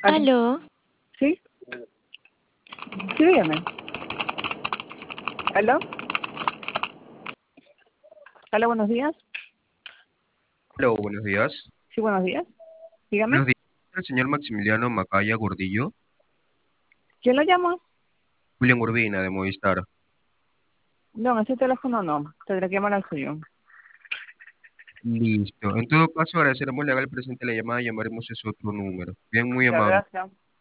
¿Aló? Aló, ¿Sí? Sí, dígame. ¿Aló? ¿Aló, buenos días? Hola, buenos días. Sí, buenos días. Dígame. Buenos días, el señor Maximiliano Macaya Gordillo, ¿Quién lo llama? William Urbina de Movistar. No, en ese teléfono no. Tendré que llamar al suyo. Listo. En todo caso, agradeceremos legal presente la llamada y llamaremos ese otro número. Bien, muy Ya, amable. gracias.